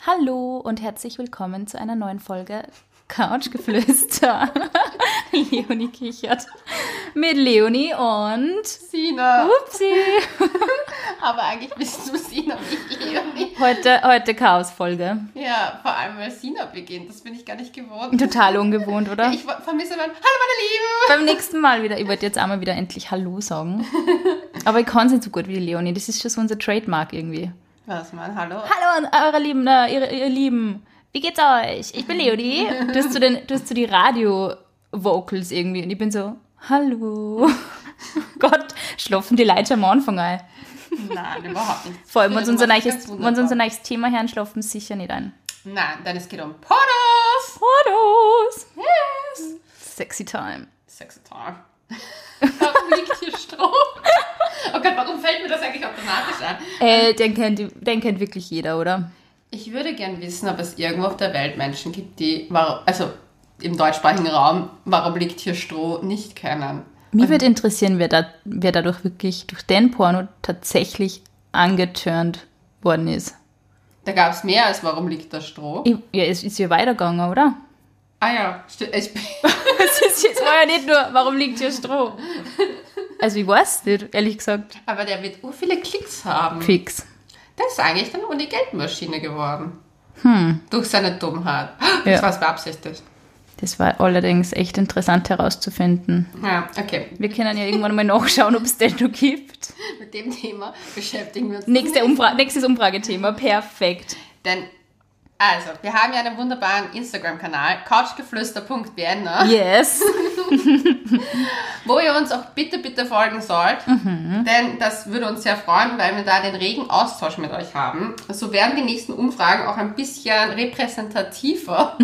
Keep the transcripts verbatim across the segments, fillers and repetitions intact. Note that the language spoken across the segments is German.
Hallo und herzlich willkommen zu einer neuen Folge Couchgeflüster. Leonie kichert. Mit Leonie und Sina. Upsi. Aber eigentlich bist du Sina, nicht Leonie. Heute, heute Chaos-Folge. Ja, vor allem weil Sina beginnt. Das bin ich gar nicht gewohnt. Total ungewohnt, oder? Ja, ich vermisse mein Hallo meine Lieben. Beim nächsten Mal wieder. Ich wollte jetzt einmal wieder endlich Hallo sagen. Aber ich kann es nicht so gut wie die Leonie. Das ist schon so unser Trademark irgendwie. Was, mein Hallo? Hallo an eure Lieben, äh, ihr, ihr Lieben. Wie geht's euch? Ich bin Leonie. Du hast so, den, du hast so die Radio-Vocals irgendwie. Und ich bin so, hallo. Gott, schlafen die Leute am Anfang ein. Nein, überhaupt nicht. Vor allem, wenn sie unser Das ist neues, ganz wenn sie unser wunderbar. neues Thema hören, schlafen sie sicher nicht ein. Nein, denn es geht um Pornos. Pornos. Yes. Sexy time. Sexy time. Warum liegt hier Stroh? Oh Gott, warum fällt mir das eigentlich automatisch an? Äh, den kennt, den kennt wirklich jeder, oder? Ich würde gern wissen, ob es irgendwo auf der Welt Menschen gibt, die, warum- also im deutschsprachigen Raum, warum liegt hier Stroh, nicht kennen. Mich würde interessieren, wer, da, wer dadurch wirklich durch den Porno tatsächlich angeturnt worden ist. Da gab es mehr als warum liegt da Stroh. Ich, ja, es ist ja weitergegangen, oder? Ah ja, sti- ich, Es ist jetzt war ja nicht nur, warum liegt hier Stroh? Also ich weiß nicht, ehrlich gesagt. aber der wird so viele Klicks haben. Fix. Der ist eigentlich dann nur die Geldmaschine geworden. Hm. Durch seine Dummheit. Ja. Das war es beabsichtigt. Das war allerdings echt interessant herauszufinden. Ja, okay. Wir können ja irgendwann mal nachschauen, ob es den noch gibt. Mit dem Thema beschäftigen wir uns. Nächste nicht. Umfra- nächstes Umfragethema, perfekt. Denn, also, wir haben ja einen wunderbaren Instagram-Kanal, couchgeflüster punkt vienna, Yes. wo ihr uns auch bitte, bitte folgen sollt. Mhm. Denn das würde uns sehr freuen, weil wir da den regen Austausch mit euch haben. So werden die nächsten Umfragen auch ein bisschen repräsentativer.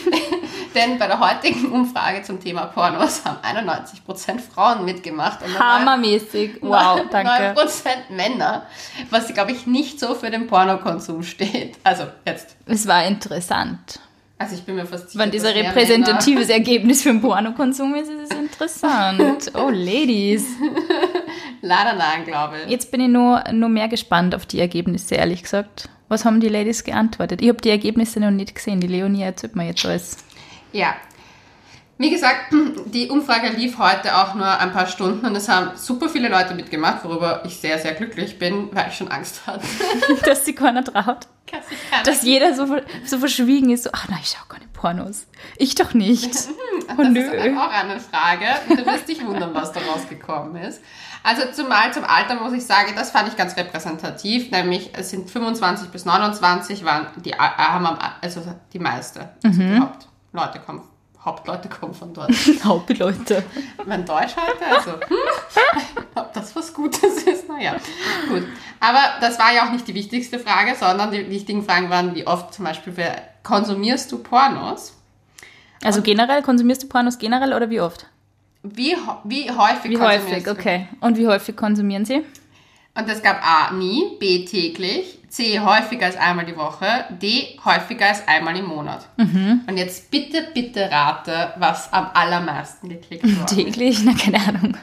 Denn bei der heutigen Umfrage zum Thema Pornos haben einundneunzig Prozent Frauen mitgemacht. Und Hammermäßig. Wow, neun danke. Prozent Männer, was, glaube ich, nicht so für den Pornokonsum steht. Also jetzt. Es war interessant. Also ich bin mir fast sicher, Wenn dieser dass mehr repräsentatives Ergebnis für den Pornokonsum ist, ist es interessant. Oh, Ladies. Männer, leider nein, glaube ich. Jetzt bin ich nur, nur mehr gespannt auf die Ergebnisse, ehrlich gesagt. Was haben die Ladies geantwortet? Ich habe die Ergebnisse noch nicht gesehen. Die Leonie erzählt mir jetzt alles. Ja. Wie gesagt, die Umfrage lief heute auch nur ein paar Stunden und es haben super viele Leute mitgemacht, worüber ich sehr, sehr glücklich bin, weil ich schon Angst hatte. Dass sich keiner traut. Dass ich keine- Dass jeder so, so verschwiegen ist. So, ach nein, ich schaue gar nicht Pornos. Ich doch nicht. Und Oh das nö. ist aber auch eine Frage und du wirst dich wundern, was da rausgekommen ist. Also zumal zum Alter muss ich sagen, das fand ich ganz repräsentativ, nämlich es sind fünfundzwanzig bis neunundzwanzig waren die, äh, haben am, also die meiste. Also die Hauptleute kommen, Hauptleute kommen von dort. Hauptleute. Mein Deutsch heute, also hm, ob das was Gutes ist, naja, gut. Aber das war ja auch nicht die wichtigste Frage, sondern die wichtigen Fragen waren, wie oft zum Beispiel, für, konsumierst du Pornos? Also generell, konsumierst du Pornos generell oder wie oft? Wie, ho- wie häufig Wie konsumierst häufig, du? okay. Und wie häufig konsumieren sie? Und es gab A, nie, B, täglich, C, häufiger als einmal die Woche, D, häufiger als einmal im Monat. Mhm. Und jetzt bitte, bitte rate, was am allermeisten geklickt wurde. Täglich? Na, keine Ahnung.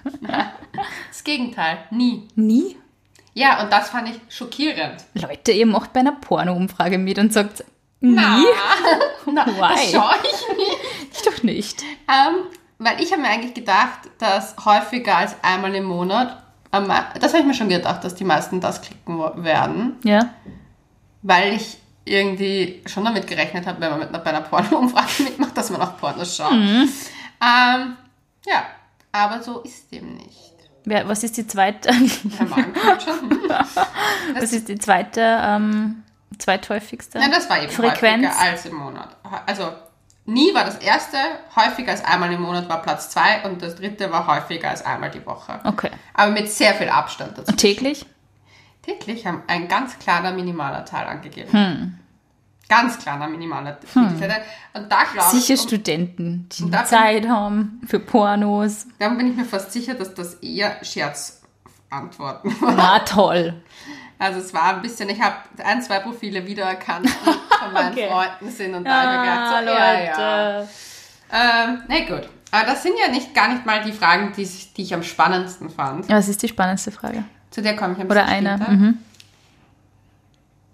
Das Gegenteil, nie. Nie? Ja, und das fand ich schockierend. Leute, ihr macht bei einer Porno-Umfrage mit und sagt, nie? Na, Why? das schaue ich nicht. Ich doch nicht. Ähm, weil ich habe mir eigentlich gedacht, dass häufiger als einmal im Monat, am mei- das habe ich mir schon gedacht, dass die meisten das klicken wo- werden, Ja. weil ich irgendwie schon damit gerechnet habe, wenn man mit einer, bei einer Porno-Umfrage mitmacht, dass man auch Pornos schaut. Mhm. Ähm, ja, aber so ist dem nicht. Wer, was ist die zweite? Der Magen kommt schon. Hm. Was ist die zweite, ähm, zweithäufigste? Nein, das war eben Frequenz? häufiger als im Monat. Also nie war das erste, häufiger als einmal im Monat war Platz zwei und das dritte war häufiger als einmal die Woche. Okay. Aber mit sehr viel Abstand dazu. Und täglich? Täglich haben ein ganz kleiner minimaler Teil angegeben. Hm. Ganz kleiner minimaler Teil. Und da glaube ich, Sicher um, Studenten, die und da bin- Zeit haben für Pornos. da bin ich mir fast sicher, dass das eher Scherzantworten waren. Na toll. Also es war ein bisschen, ich habe ein, zwei Profile wiedererkannt, die von meinen Okay. Freunden sind und da habe ich mir gedacht, so, ja, ja. Ähm, na gut. Aber das sind ja nicht, gar nicht mal die Fragen, die, ich- die ich am spannendsten fand. Was ist die spannendste Frage? Zu der komme ich ein Oder bisschen eine? später. Mhm. Ja,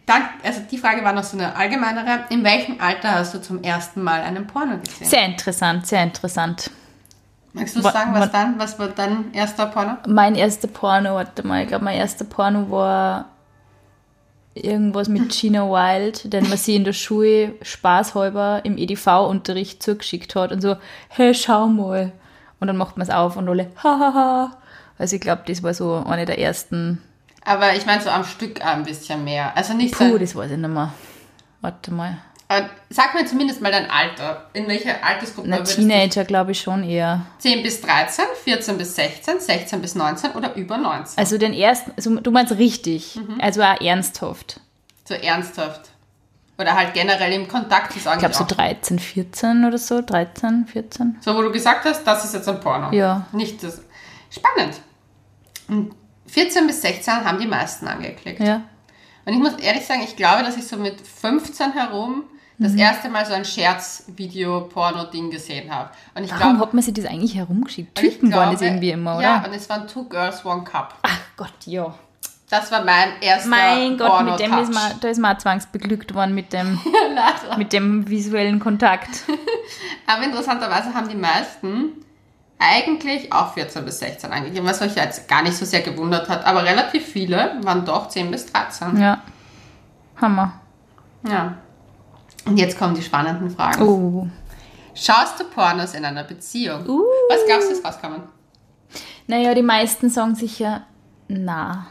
dann, also die Frage war noch so eine allgemeinere. In welchem Alter hast du zum ersten Mal einen Porno gesehen? Sehr interessant, sehr interessant. Magst du sagen, was dann? Was war dein erster Porno? Mein erster Porno, warte mal, ich glaube, mein erster Porno war irgendwas mit Gina Wild, den man sie in der Schule spaßhalber im E D V-Unterricht zugeschickt hat und so, hey, schau mal. Und dann macht man es auf und alle, hahaha. Also ich glaube, das war so eine der ersten. Aber ich meine so am Stück ein bisschen mehr. Also nicht so. Puh, das weiß ich nicht mehr. Warte mal. Aber sag mir zumindest mal dein Alter. In welcher Altersgruppe Na, würdest Teenager glaube ich schon eher. du? zehn bis dreizehn, vierzehn bis sechzehn, sechzehn bis neunzehn oder über neunzehn? Also den ersten, also du meinst richtig, Mhm. also auch ernsthaft. So ernsthaft. Oder halt generell im Kontakt ist Ich glaube eigentlich so auch. dreizehn, vierzehn oder so, dreizehn, vierzehn. So, wo du gesagt hast, das ist jetzt ein Porno. Ja. Nicht das. Spannend. Und vierzehn bis sechzehn haben die meisten angeklickt. Ja. Und ich muss ehrlich sagen, ich glaube, dass ich so mit fünfzehn herum das erste Mal so ein Scherz-Video-Porno-Ding gesehen habe. Und ich Warum glaube, hat man sich das eigentlich herumgeschickt? und ich Typen waren das glaube- irgendwie immer, oder? Ja, und es waren Two Girls, One Cup. Ach Gott, ja. Das war mein erster Mein Gott, mit dem ist Porno-Touch. man, da ist man auch zwangsbeglückt worden mit dem, Leider. mit dem visuellen Kontakt. Aber interessanterweise haben die meisten eigentlich auch vierzehn bis sechzehn angegeben, was mich jetzt gar nicht so sehr gewundert hat. Aber relativ viele waren doch zehn bis dreizehn. Ja. Hammer. Ja. Und jetzt kommen die spannenden Fragen. Oh. Schaust du Pornos in einer Beziehung? Uh. Was glaubst du, ist rauskommen? Naja, die meisten sagen sicher, na.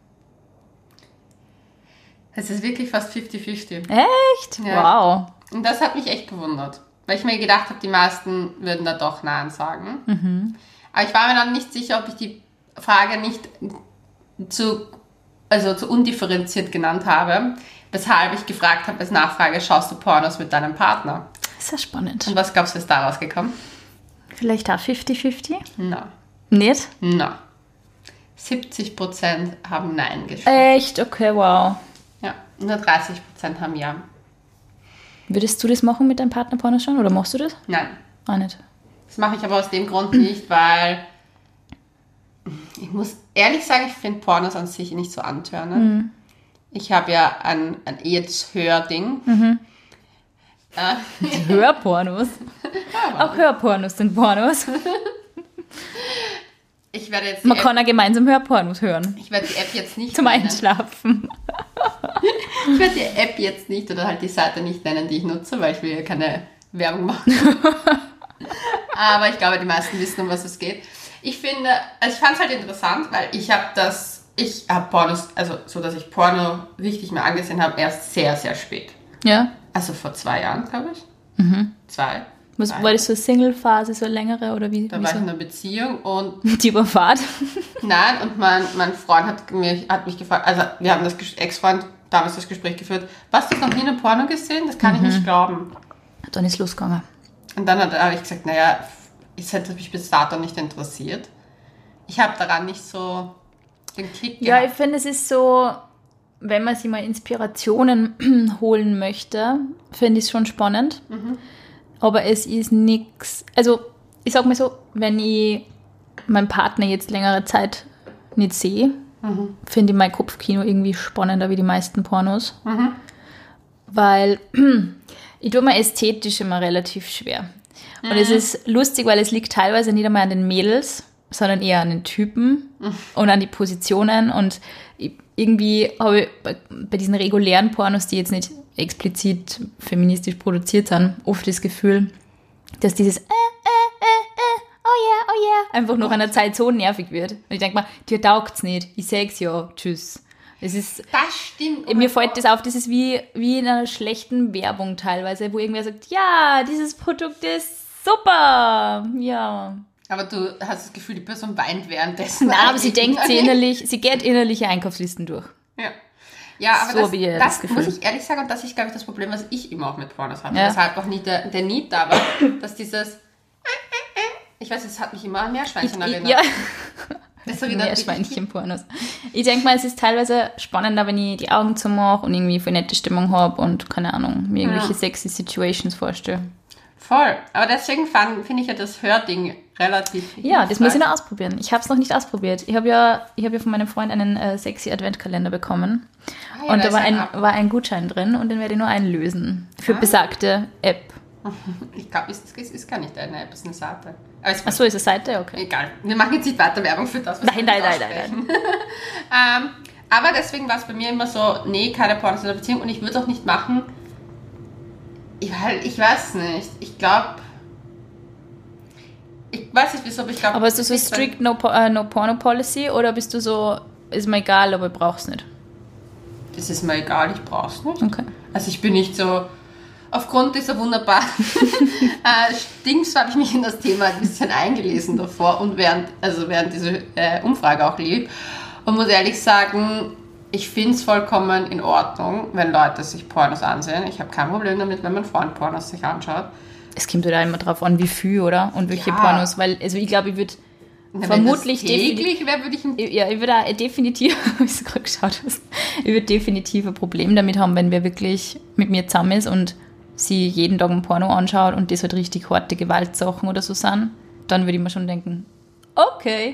Es ist wirklich fast fünfzig fünfzig. Echt? Ja. Wow. Und das hat mich echt gewundert. Weil ich mir gedacht habe, die meisten würden da doch Nein sagen. Mhm. Aber ich war mir dann nicht sicher, ob ich die Frage nicht zu, also zu undifferenziert genannt habe. Weshalb ich gefragt habe als Nachfrage, schaust du Pornos mit deinem Partner? Das ist ja spannend. Und was glaubst du, ist da rausgekommen? Vielleicht auch fünfzig fünfzig? Na, Nicht? na. siebzig Prozent haben Nein geschrieben. Echt? Okay, wow. Ja, nur dreißig Prozent haben Ja. Würdest du das machen mit deinem Partner Porno schauen? Oder machst du das? Nein. Auch nicht. Das mache ich aber aus dem Grund nicht, weil ich muss ehrlich sagen, ich finde Pornos an sich nicht so antörnend. Mhm. Ich habe ja ein, ein jetzt Hörding. Mhm. Äh, Hörpornos. Auch Hörpornos sind Pornos. ich werde jetzt die Man App, kann ja gemeinsam Hörpornos hören. ich werde die App jetzt nicht Zum nennen. Einschlafen. Ich werde die App jetzt nicht oder halt die Seite nicht nennen, die ich nutze, weil ich will ja keine Werbung machen. Aber ich glaube, die meisten wissen, um was es geht. Ich finde, also ich fand es halt interessant, weil ich habe das, ich habe Pornos, also so, dass ich Porno richtig mir angesehen habe, erst sehr, sehr spät. Ja. Also vor zwei Jahren, glaube ich. Mhm. Zwei. Was, drei. war das so eine Single-Phase, so eine längere oder wie? Da wie war ich so? in einer Beziehung und Die Überfahrt. nein, und mein, mein Freund hat mich, hat mich gefragt, also wir haben das Ges- Ex-Freund damals das Gespräch geführt, hast du noch nie einen Porno gesehen? Das kann ich nicht glauben. Dann ist losgegangen. Und dann hat- habe ich gesagt, naja, es hätte mich bis dato nicht interessiert. Ich habe daran nicht so den Kick Ja, ich gehabt. finde, es ist so, wenn man sich mal Inspirationen holen möchte, finde ich es schon spannend. Aber es ist nichts. Also, ich sag mal so, wenn ich meinen Partner jetzt längere Zeit nicht sehe, finde ich mein Kopfkino irgendwie spannender wie die meisten Pornos. Weil ich tue mir ästhetisch immer relativ schwer. Und es ist lustig, weil es liegt teilweise nicht einmal an den Mädels, sondern eher an den Typen und an die Positionen. Und ich, irgendwie habe ich bei, bei diesen regulären Pornos, die jetzt nicht explizit feministisch produziert sind, oft das Gefühl, dass dieses äh, äh, äh, äh, oh yeah, oh yeah, einfach nach einer Zeit so nervig wird. Und ich denke mir, dir taugt's nicht, ich sag's ja, tschüss. Es ist, Das stimmt. oh mir mein fällt Gott. das auf, das ist wie, wie in einer schlechten Werbung teilweise, wo irgendwer sagt, ja, dieses Produkt ist super, ja. Aber du hast das Gefühl, die Person weint währenddessen. Na, aber sie denkt sie innerlich, sie geht innerliche Einkaufslisten durch. Ja. Ja, aber So das, hab ich das, das Gefühl. muss ich ehrlich sagen, und das ist, glaube ich, das Problem, was ich immer auch mit Pornos hatte. Ja. Weshalb auch nie der, der Need da war, dass dieses ich weiß, es hat mich immer an Meerschweinchen erinnert. Ja, Das erinnert mich- Meerschweinchen-Pornos. Ich denke mal, es ist teilweise spannender, wenn ich die Augen zumache und irgendwie voll nette Stimmung habe und, keine Ahnung, mir irgendwelche Ja. sexy Situations vorstelle. Voll. Aber deswegen finde ich ja das Hörding relativ Ja, das muss ich noch ausprobieren. Ich habe es noch nicht ausprobiert. Ich habe ja, ich hab ja von meinem Freund einen äh, sexy Adventkalender bekommen. Ah, ja, und da war ein, war ein Gutschein drin und den werde ich nur einlösen. Für ah. besagte App. Ich glaube, es ist, ist gar nicht eine App, es ist eine Seite. Ach so, ist eine Seite? Okay. Egal. Wir machen jetzt nicht weiter Werbung für das, was nein, wir nein, nein, nein, nein. ähm, aber deswegen war es bei mir immer so, nee, keine Pornos in der Beziehung. Und ich würde es auch nicht machen. Ich, ich weiß nicht. Ich glaube... Ich weiß nicht, wieso, aber ich glaube... Aber ist das so strict no, uh, no Porno Policy oder bist du so, ist mir egal, aber ich brauch's nicht? Das ist mir egal, ich brauch's nicht. Okay. Also ich bin nicht so... Aufgrund dieser wunderbaren äh, Stings habe ich mich in das Thema ein bisschen eingelesen davor und während, also während dieser äh, Umfrage auch lief. Und muss ehrlich sagen, ich finde es vollkommen in Ordnung, wenn Leute sich Pornos ansehen. Ich habe kein Problem damit, wenn mein Freund Pornos sich anschaut. Es kommt ja immer drauf an, wie viel, oder? Und welche ja. Pornos. Weil, also ich glaube, ich würde vermutlich... Wenn das täglich wäre, würde ich... Ein ja, ich würde auch definitiv... wie du gerade geschaut hast. Ich würde definitiv ein Problem damit haben, wenn wer wirklich mit mir zusammen ist und sie jeden Tag ein Porno anschaut und das halt richtig harte Gewaltsachen oder so sind, dann würde ich mir schon denken, okay,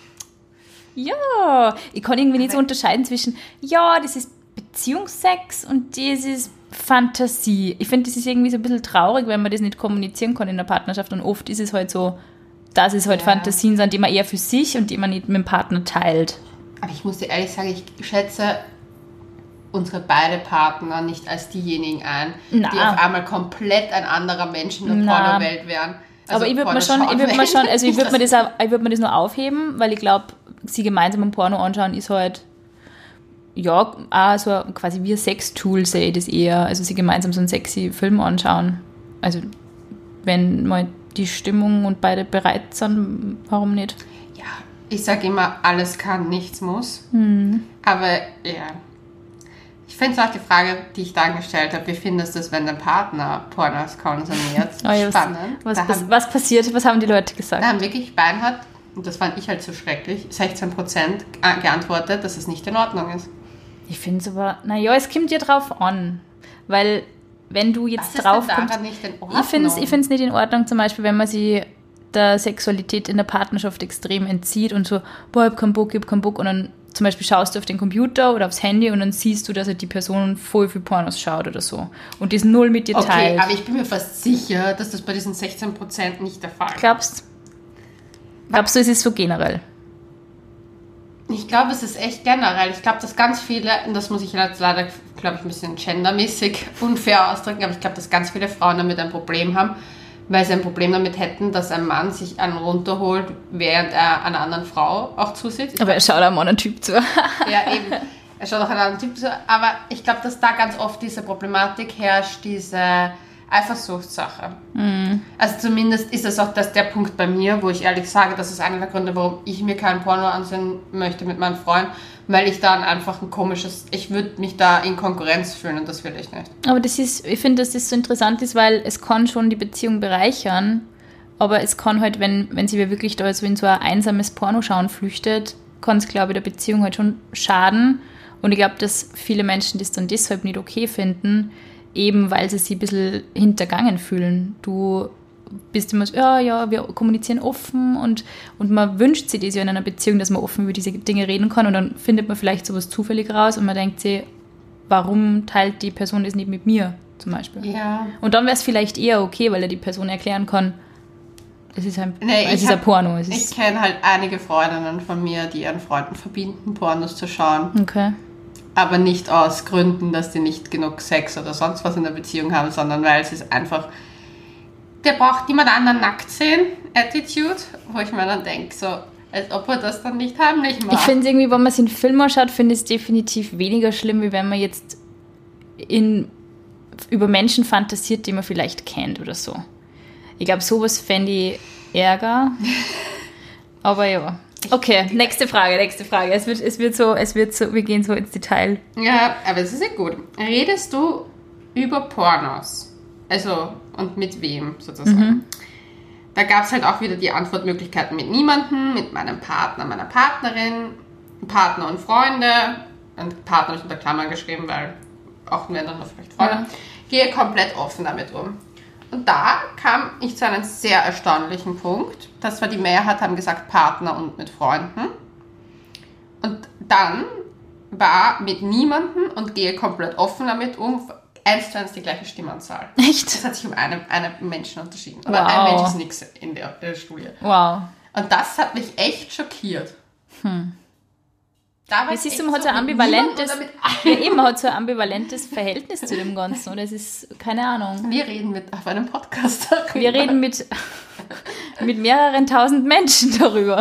ja, ich kann irgendwie nicht so unterscheiden zwischen, ja, das ist Beziehungsex und das ist Fantasie. Ich finde, das ist irgendwie so ein bisschen traurig, wenn man das nicht kommunizieren kann in der Partnerschaft und oft ist es halt so, dass es halt ja. Fantasien sind, die man eher für sich und die man nicht mit dem Partner teilt. Aber ich muss dir ehrlich sagen, ich schätze unsere beide Partner nicht als diejenigen ein, Na. die auf einmal komplett ein anderer Mensch in der Pornowelt wären. Also aber ich würde mir schon, ich würde mir schon, also ich würde mir das, auch, ich würde mir das nur aufheben, weil ich glaube, sie gemeinsam ein Porno anschauen ist halt, ja, auch so quasi wie ein Sextool sehe ich das eher. Also sie gemeinsam so einen sexy Film anschauen. Also wenn mal die Stimmung und beide bereit sind, warum nicht? Ja, ich sage immer, alles kann, nichts muss. Hm. Aber ja. Ich finde es auch die Frage, die ich dann gestellt habe, wie findest du es, wenn dein Partner Pornos konsumiert? Oh ja, spannend. Was, was, haben, was passiert? Was haben die Leute gesagt? Da haben wirklich Beinhard, und das fand ich halt so schrecklich, sechzehn Prozent geantwortet, dass es nicht in Ordnung ist. Ich finde es aber, naja, es kommt ja drauf an. Weil, wenn du jetzt drauf kommst... nicht in Ordnung? Ich finde es ich find's nicht in Ordnung, zum Beispiel, wenn man sie der Sexualität in der Partnerschaft extrem entzieht und so, boah, ich hab keinen Bock, ich hab keinen Bock, und dann zum Beispiel schaust du auf den Computer oder aufs Handy und dann siehst du, dass halt die Person voll viel Pornos schaut oder so. Und das null mit dir okay, teilt. Okay, aber ich bin mir fast sicher, dass das bei diesen sechzehn Prozent nicht der Fall ist. Glaubst Glaubst du, es ist so generell? Ich glaube, es ist echt generell. Ich glaube, dass ganz viele, und das muss ich jetzt leider, glaube ich, ein bisschen gendermäßig unfair ausdrücken, aber ich glaube, dass ganz viele Frauen damit ein Problem haben, weil sie ein Problem damit hätten, dass ein Mann sich einen runterholt, während er einer anderen Frau auch zusieht. Ich aber er schaut einem anderen Typ zu. Ja, eben. Er schaut auch einem anderen Typ zu. Aber ich glaube, dass da ganz oft diese Problematik herrscht, diese Eifersuchtssache. Mhm. Also zumindest ist das auch das, der Punkt bei mir, wo ich ehrlich sage, das ist einer der Gründe, warum ich mir keinen Porno ansehen möchte mit meinem Freund, weil ich dann einfach ein komisches, ich würde mich da in Konkurrenz fühlen und das will ich nicht. Aber das ist, ich finde, dass das so interessant ist, weil es kann schon die Beziehung bereichern, aber es kann halt, wenn, wenn sie wirklich da so in so ein einsames Pornoschauen flüchtet, kann es, glaube ich, der Beziehung halt schon schaden. Und ich glaube, dass viele Menschen das dann deshalb nicht okay finden, eben weil sie sich ein bisschen hintergangen fühlen. Du bist immer so, ja, ja, wir kommunizieren offen und, und man wünscht sich das ja in einer Beziehung, dass man offen über diese Dinge reden kann und dann findet man vielleicht sowas zufällig raus und man denkt sich, warum teilt die Person das nicht mit mir zum Beispiel? Ja. Und dann wäre es vielleicht eher okay, weil er die Person erklären kann, es ist ein, nee, es ist ein Porno. Es ich kenne halt einige Freundinnen von mir, die ihren Freunden verbieten, Pornos zu schauen. Okay. Aber nicht aus Gründen, dass die nicht genug Sex oder sonst was in der Beziehung haben, sondern weil es ist einfach, der braucht niemand anderen nackt sehen, Attitude, wo ich mir dann denke, so, als ob er das dann nicht heimlich macht. Ich finde es irgendwie, wenn man es in Filmen anschaut, finde ich es definitiv weniger schlimm, wie wenn man jetzt in, über Menschen fantasiert, die man vielleicht kennt oder so. Ich glaube, sowas fände ich Ärger. Aber ja. Okay, nächste Frage, nächste Frage. Es wird, es wird so, es wird so, wir gehen so ins Detail. Ja, aber es ist ja gut. Redest du über Pornos? Also, und mit wem sozusagen? Mhm. Da gab es halt auch wieder die Antwortmöglichkeiten mit niemandem, mit meinem Partner, meiner Partnerin, Partner und Freunde. Und Partner ist unter Klammern geschrieben, weil auch wenn dann noch vielleicht Freunde. Ja. Gehe komplett offen damit um. Und da kam ich zu einem sehr erstaunlichen Punkt. Das war die Mehrheit, haben gesagt Partner und mit Freunden. Und dann war mit niemandem und gehe komplett offen damit um, eins zu eins die gleiche Stimmanzahl. Echt? Das hat sich um einen, einen Menschen unterschieden. Aber Wow. ein Mensch ist nichts in der, der Studie. Wow. Und das hat mich echt schockiert. Hm. Da war Es ich ist echt man hat so so ein mit ambivalentes, niemandem oder mit ja, eben, man hat so ein ambivalentes Verhältnis zu dem Ganzen. Und es ist, keine Ahnung. Wir reden mit auf einem Podcast darüber. Wir reden mit, mit mehreren tausend Menschen darüber.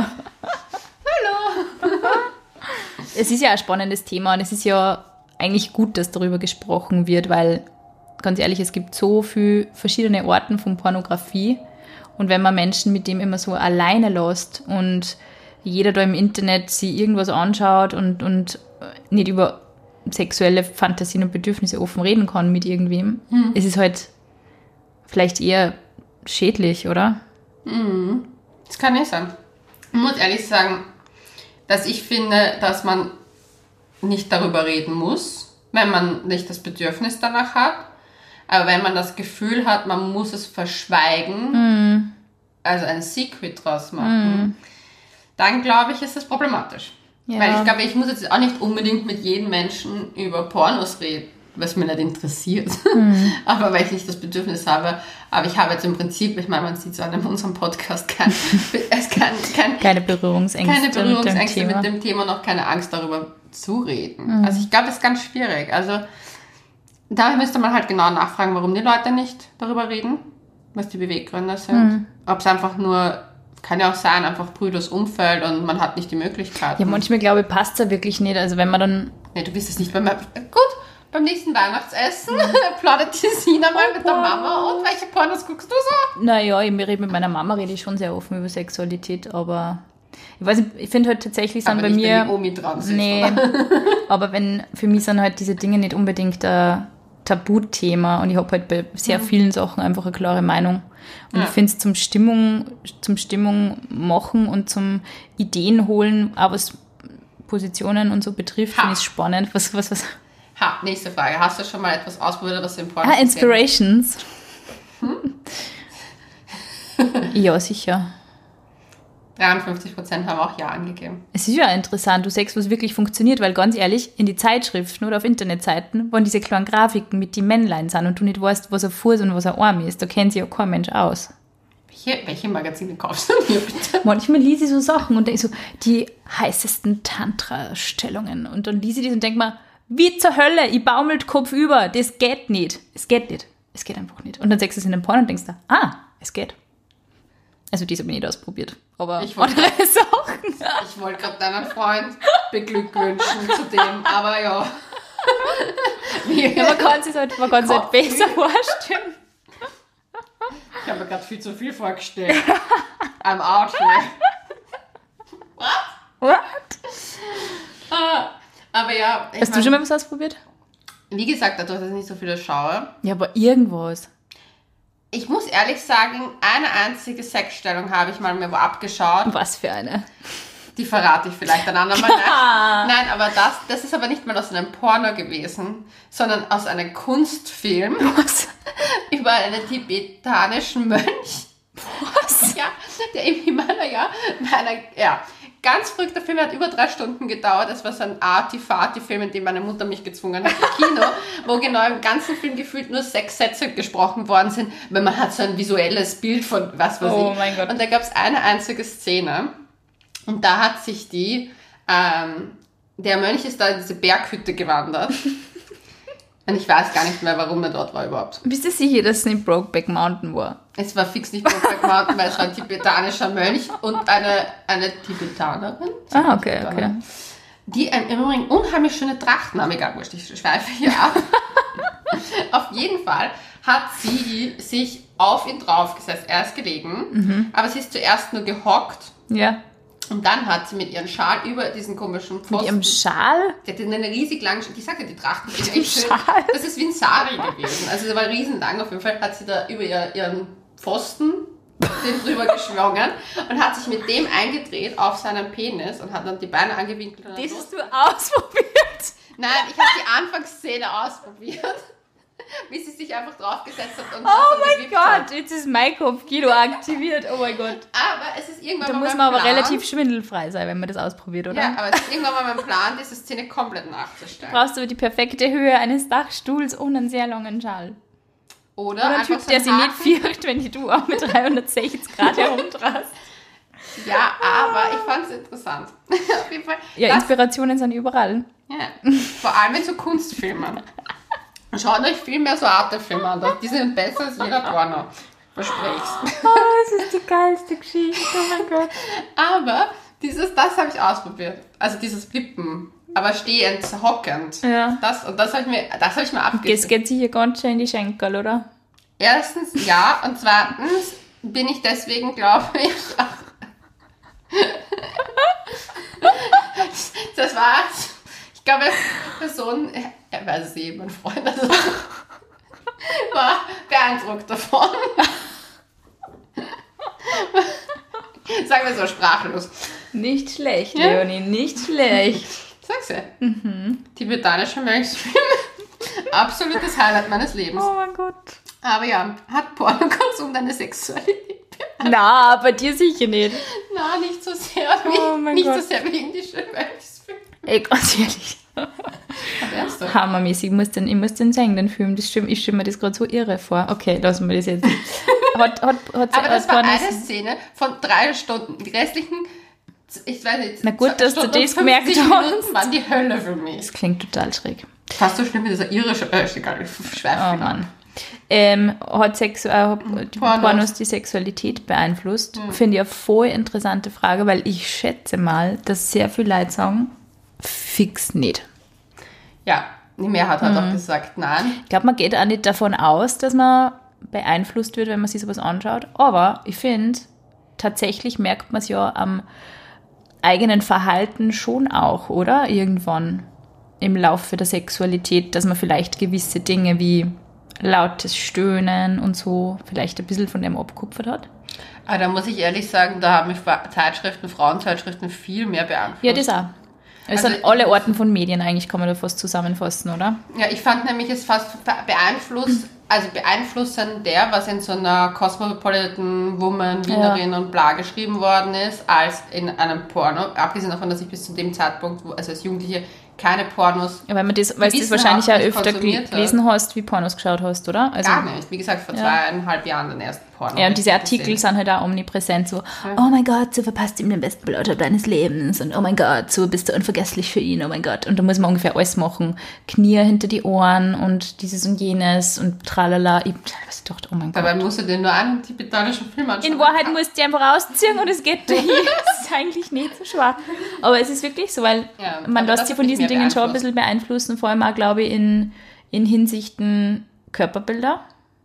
Hallo. Es ist ja ein spannendes Thema und es ist ja eigentlich gut, dass darüber gesprochen wird, weil, ganz ehrlich, es gibt so viele verschiedene Arten von Pornografie und wenn man Menschen mit dem immer so alleine lässt und jeder da im Internet sich irgendwas anschaut und, und nicht über sexuelle Fantasien und Bedürfnisse offen reden kann mit irgendwem, mhm. es ist halt vielleicht eher schädlich, oder? Mhm. Das kann nicht sein. Ich muss ehrlich sagen, dass ich finde, dass man nicht darüber reden muss, wenn man nicht das Bedürfnis danach hat. Aber wenn man das Gefühl hat, man muss es verschweigen, Mhm. also ein Secret draus machen, Mhm. dann glaube ich, ist das problematisch. Ja. Weil ich glaube, ich muss jetzt auch nicht unbedingt mit jedem Menschen über Pornos reden, was mich nicht interessiert. Mhm. Aber weil ich nicht das Bedürfnis habe. Aber ich habe jetzt im Prinzip, ich meine, man sieht so an unserem Podcast, kein, es kann, kein, keine Berührungsängste, keine Berührungsängste mit dem Thema. mit dem Thema, noch keine Angst darüber zu reden. Mhm. Also ich glaube, das ist ganz schwierig. Also da müsste man halt genau nachfragen, warum die Leute nicht darüber reden, was die Beweggründe sind. Mhm. Ob es einfach nur, kann ja auch sein, einfach brüdes Umfeld und man hat nicht die Möglichkeit. Ja, manchmal glaube ich, passt es ja wirklich nicht. Also wenn man dann... Nee, du bist es nicht. Beim, gut, beim nächsten Weihnachtsessen plaudert die Sina mal mit der Mama. Und welche Pornos guckst du so? Naja, ich rede mit meiner Mama rede ich schon sehr offen über Sexualität, aber ich weiß nicht, ich finde halt tatsächlich sind aber bei nicht, mir... wenn die Omi dran sitzt, nee, aber wenn, für mich sind halt diese Dinge nicht unbedingt ein Tabuthema und ich habe halt bei sehr vielen Sachen einfach eine klare Meinung. Und ja. ich finde es zum Stimmung, zum Stimmung machen und zum Ideen holen, auch was Positionen und so betrifft, finde ich spannend. Was, was, was? Ha, nächste Frage. Hast du schon mal etwas ausprobiert, was im Porno Ah, Inspirations. Hm? Ja, sicher. dreiundfünfzig Prozent haben auch Ja angegeben. Es ist ja interessant, du sagst, was wirklich funktioniert, weil ganz ehrlich, in die Zeitschriften oder auf Internetseiten, wo diese kleinen Grafiken mit den Männlein sind und du nicht weißt, was ein Fuß und was ein Arm ist, da kennt sich ja kein Mensch aus. Welche, welche Magazine kaufst du mir bitte? Manchmal lese ich so Sachen und denke so, die heißesten Tantra-Stellungen und dann lese ich das und denke mir, wie zur Hölle, ich baumelt Kopf über, das geht nicht. Es geht nicht. Es geht einfach nicht. Und dann sagst du es in einem Porno und denkst da, ah, es geht. Also diese habe ich nicht ausprobiert, aber ich wollte andere Sachen. Ich wollte gerade deinen Freund beglückwünschen zu dem, aber ja. ja man kann es halt, man kann's halt besser vorstellen. Ich habe mir gerade viel zu viel vorgestellt. I'm out here. What? What? Ah, aber ja. Hast mein, du schon mal was ausprobiert? Wie gesagt, dadurch, dass ich nicht so viele schaue. Ja, aber irgendwas. Ich muss ehrlich sagen, eine einzige Sexstellung habe ich mal mir wo abgeschaut. Was für eine? Die verrate ich vielleicht ein andermal. Nein, Nein aber das, das ist aber nicht mal aus einem Porno gewesen, sondern aus einem Kunstfilm. Was? Über einen tibetanischen Mönch. Was? Ja, der im Himalaya, meiner, ja, ganz verrückter Film, hat über drei Stunden gedauert. Das war so ein Arty-Farty-Film, in dem meine Mutter mich gezwungen hat im Kino, wo genau im ganzen Film gefühlt nur sechs Sätze gesprochen worden sind, weil man hat so ein visuelles Bild von was weiß oh ich. Mein Gott. Und da gab es eine einzige Szene und da hat sich die, ähm, der Mönch ist da in diese Berghütte gewandert. Und ich weiß gar nicht mehr, warum er dort war überhaupt. Bist du sicher, dass es nicht Brokeback Mountain war? Es war fix nicht Brokeback Mountain, weil es war ein tibetanischer Mönch und eine, eine Tibetanerin. Ah, okay, okay. Die im Übrigen unheimlich schöne Trachten haben. Egal, wurscht, ich schweife hier ab. Auf jeden Fall hat sie sich auf ihn draufgesetzt. Er ist gelegen, mhm. aber sie ist zuerst nur gehockt. Ja. Und dann hat sie mit ihrem Schal über diesen komischen Pfosten... Mit ihrem Schal? Die hatte eine riesig lange... Ich sag ja, die Trachten sind echt schön. Schal? Das ist wie ein Sari gewesen. Also sie war riesenlang. Auf jeden Fall hat sie da über ihr, ihren Pfosten den drüber geschwungen und hat sich mit dem eingedreht auf seinen Penis und hat dann die Beine angewinkelt. Und das hast du ausprobiert? Nein, ich habe die Anfangsszene ausprobiert. wie sie sich einfach draufgesetzt hat. Und oh mein Gott, jetzt ist mein Kopfkino aktiviert. Oh mein Gott. Aber es ist irgendwann da mal muss mein man aber Plan, relativ schwindelfrei sein, wenn man das ausprobiert, oder? Ja, aber es ist irgendwann mal mein Plan, diese Szene komplett nachzustellen. Du brauchst aber die perfekte Höhe eines Dachstuhls und einen sehr langen Schal. Oder, oder ein einfach Typ, so der einen sich Haken. nicht fürcht, wenn die du auch mit dreihundertsechzig Grad herumdrast. Ja, aber ich fand es interessant. Auf jeden Fall. Ja, das, Inspirationen sind überall. ja, vor allem in so Kunstfilmen. Schaut euch viel mehr so Artefilme an. Die sind besser als jeder Porno. Versprich's. Oh, das ist die geilste Geschichte. Oh mein Gott. Aber dieses, das habe ich ausprobiert. Also dieses Flippen. Aber stehend, hockend. Ja. Das, und das habe ich mir, das habe ich mir Das abgeschrieben. geht sich hier ganz schön in die Schenkel, oder? Erstens, ja. Und zweitens bin ich deswegen, glaube ich, das war's. Ich glaube, die Person, er weiß es eh, mein Freund, also, war beeindruckt davon. Sagen wir so, sprachlos. Nicht schlecht, Ja. Leonie, nicht schlecht. Sag's ja. Mhm. Tibetanische Mönchsfilme. Absolutes Highlight meines Lebens. Oh mein Gott. Aber ja, hat Pornokonsum deine Sexualität? Na, bei dir sicher nicht. Na, nicht so sehr wie, Oh mein nicht Gott. so sehr wie indische Mönchsfilme. Ey, ganz ehrlich. Aber ernsthaft? Hammermäßig, ich muss den, ich muss den sehen, den Film. Das stimmt, ich stelle mir das gerade so irre vor. Okay, lassen wir das jetzt. Hat, hat, hat, Aber das hat war Pornos- eine Szene von drei Stunden. Die restlichen, ich weiß nicht, Na gut, zwei dass du Stunden das und gemerkt fünfzig hast. Minuten waren die Hölle für mich. Das klingt total schräg. Fast so schlimm wie dieser irische, äh, ist egal, ich schweife Oh wieder ab. Mann. Ähm, hat Sexu äh, die Pornos. Pornos. die Sexualität beeinflusst? Finde ich eine voll interessante Frage, weil ich schätze mal, dass sehr viele Leute sagen, fix nicht. Ja, die Mehrheit hat Mhm. auch gesagt, nein. Ich glaube, man geht auch nicht davon aus, dass man beeinflusst wird, wenn man sich sowas anschaut. Aber ich finde, tatsächlich merkt man es ja am eigenen Verhalten schon auch, oder? Irgendwann im Laufe der Sexualität, dass man vielleicht gewisse Dinge wie lautes Stöhnen und so vielleicht ein bisschen von dem abgekupfert hat. Aber da muss ich ehrlich sagen, da haben mich Zeitschriften, Frauenzeitschriften viel mehr beeinflusst. Ja, das auch. Es Also sind alle Arten von Medien eigentlich, kann man da fast zusammenfassen, oder? Ja, ich fand nämlich es fast beeinflusst, also beeinflussender, was in so einer Cosmopolitan Woman, Wienerin und bla geschrieben worden ist, als in einem Porno. Abgesehen davon, dass ich bis zu dem Zeitpunkt, wo, also als Jugendliche, keine Pornos, Ja, weil, man das, weil du das Gewissenhaft wahrscheinlich auch nicht öfter konsumiert hat. gelesen hast, wie Pornos geschaut hast, oder? Also, gar nicht. Wie gesagt, vor Ja. zweieinhalb Jahren den ersten Porno. Ja, und diese richtig Artikel gesehen. sind halt auch omnipräsent, so, oh mein Gott, so verpasst ihm den besten Blowjob deines Lebens und oh mein Gott, so bist du unvergesslich für ihn, oh mein Gott. Und da muss man ungefähr alles machen. Knie hinter die Ohren und dieses und jenes und tralala. Ich was ich dachte, oh mein Gott. Dabei musst du dir nur einen tibetanischen Film anschauen. In Wahrheit musst du einfach ausziehen und es geht dahin. Das ist eigentlich nicht so schwer. Aber es ist wirklich so, weil Ja, man aber lässt das sich hat von mich diesen mehr Dingen schon ein beeinflusst. bisschen beeinflussen, vor allem auch, glaube ich, in, in Hinsichten Körperbilder.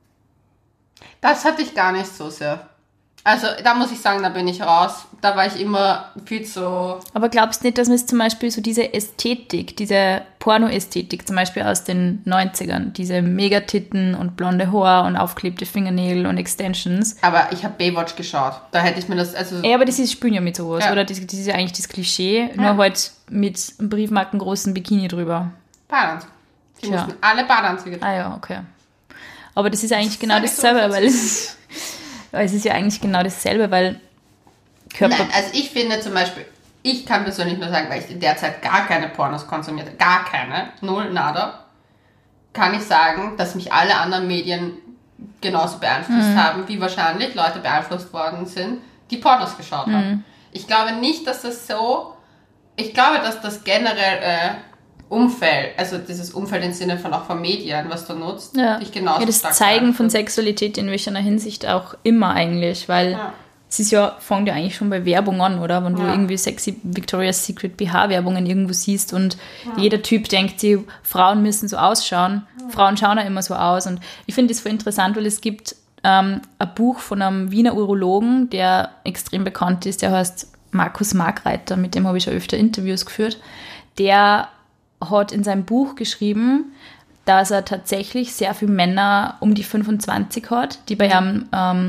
Das hatte ich gar nicht so sehr. Also da muss ich sagen, da bin ich raus. Da war ich immer viel zu... Aber glaubst du nicht, dass man es zum Beispiel so diese Ästhetik, diese Porno-Ästhetik zum Beispiel aus den neunzigern, diese Megatitten und blonde Haar und aufklebte Fingernägel und Extensions. Aber ich habe Baywatch geschaut. Da hätte ich mir das... also Ja, aber das ist spielen ja mit sowas, Ja. oder? Das, das ist ja eigentlich das Klischee, Ja. nur halt mit einem briefmarkengroßen Bikini drüber. Badeanzug. Die Tja. mussten alle Badeanzüge tragen. Ah ja, okay. Aber das ist eigentlich Das genau sag ich so dasselbe, dazu. weil es, weil es ist ja eigentlich genau dasselbe, weil Körper... Nein, also ich finde zum Beispiel, ich kann persönlich nur sagen, weil ich in der Zeit gar keine Pornos konsumierte, gar keine, null, nada, kann ich sagen, dass mich alle anderen Medien genauso beeinflusst Mhm. haben, wie wahrscheinlich Leute beeinflusst worden sind, die Pornos geschaut Mhm. haben. Ich glaube nicht, dass das so, ich glaube, dass das generell äh, Umfeld, also dieses Umfeld im Sinne von auch von Medien, was du nutzt, Ja, dich genauso ja das stark Zeigen von beeinflusst. Sexualität in welcher Hinsicht auch immer eigentlich, weil Ja. es ist ja, fängt ja eigentlich schon bei Werbung an, oder? Wenn du Ja. irgendwie sexy Victoria's Secret B H-Werbungen irgendwo siehst und jeder Typ denkt sich, Frauen müssen so ausschauen. Frauen schauen ja immer so aus und ich finde das voll interessant, weil es gibt ähm, ein Buch von einem Wiener Urologen, der extrem bekannt ist, der heißt Markus Markreiter, mit dem habe ich schon öfter Interviews geführt. Der hat in seinem Buch geschrieben, dass er tatsächlich sehr viele Männer um die fünfundzwanzig hat, die bei ihm ähm,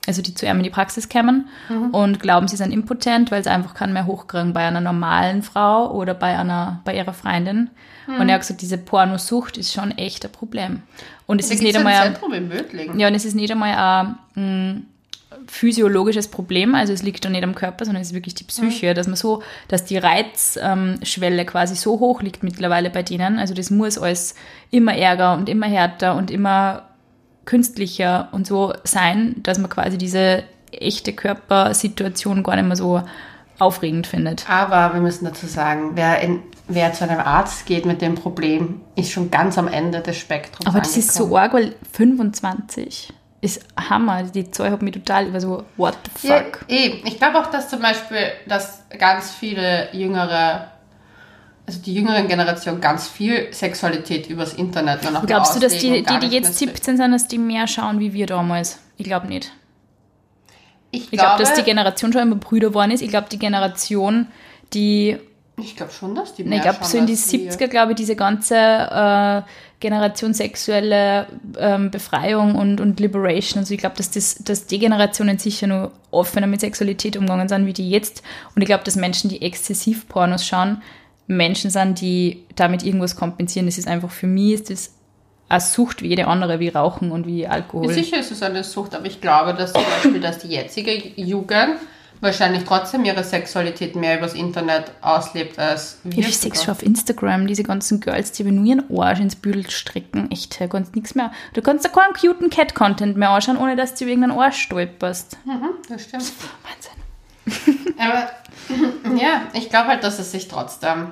also die zu ihm in die Praxis kommen mhm. und glauben, sie sind impotent, weil sie einfach keinen mehr hochkriegen bei einer normalen Frau oder bei einer bei ihrer Freundin. Mhm. Und er hat gesagt, diese Pornosucht ist schon echt ein Problem. Und es da ist nicht einmal ein Zentrum in Mödling. Ja, und es ist nicht einmal ein mh, physiologisches Problem, also es liegt dann nicht am Körper, sondern es ist wirklich die Psyche, mhm. dass man so, dass die Reizschwelle ähm, quasi so hoch liegt mittlerweile bei denen. Also das muss alles immer ärger und immer härter und immer künstlicher und so sein, dass man quasi diese echte Körpersituation gar nicht mehr so aufregend findet. Aber wir müssen dazu sagen, wer, in, wer zu einem Arzt geht mit dem Problem, ist schon ganz am Ende des Spektrums Aber das angekommen. Ist so arg, weil fünfundzwanzig ist Hammer. Die Zahl hat mich total über so, what the fuck? Ja, eben. Ich glaube auch, dass zum Beispiel, dass ganz viele jüngere, also die jüngeren Generation ganz viel Sexualität übers Internet nur noch Glaubst du, dass die, die, die jetzt siebzehn sind, dass die mehr schauen wie wir damals? Ich glaube nicht. Ich, ich glaube, glaub, dass die Generation schon immer Brüder geworden ist. Ich glaube, die Generation, die... Ich glaube schon, dass die mehr Ich glaube, so in die siebziger, glaube ich, diese ganze äh, Generation sexuelle ähm, Befreiung und, und Liberation. Also ich glaube, dass, das, dass die Generationen sicher nur offener mit Sexualität umgegangen sind, wie die jetzt. Und ich glaube, dass Menschen, die exzessiv Pornos schauen, Menschen sind, die damit irgendwas kompensieren. Das ist einfach, für mich ist das eine Sucht wie jede andere, wie Rauchen und wie Alkohol. Sicher ist es eine Sucht, aber ich glaube, dass zum Beispiel, dass die jetzige Jugend wahrscheinlich trotzdem ihre Sexualität mehr übers Internet auslebt als wir. Ich sehe schon auf Instagram, diese ganzen Girls, die nur ihren Arsch ins Büdel strecken. Echt, du kannst nichts mehr. Du kannst da keinen cuten Cat-Content mehr anschauen, ohne dass du über irgendeinen Arsch stolperst. Mhm, das stimmt. Wahnsinn. Aber ja, ich glaube halt, dass es sich trotzdem...